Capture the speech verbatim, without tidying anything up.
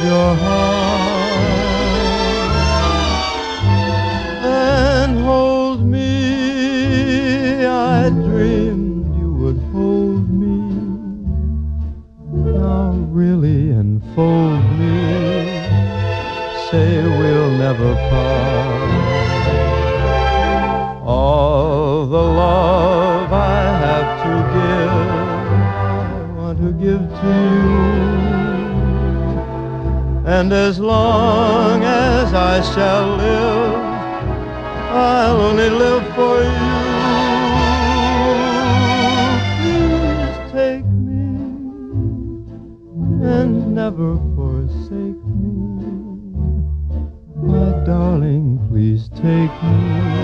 your heart and hold me. I dreamed you would hold me. Now really enfold me. Say we'll never part. All the love I have to give, I want to give to you. And as long as I shall live, I'll only live for you. Please take me and never forsake me. My darling, please take me.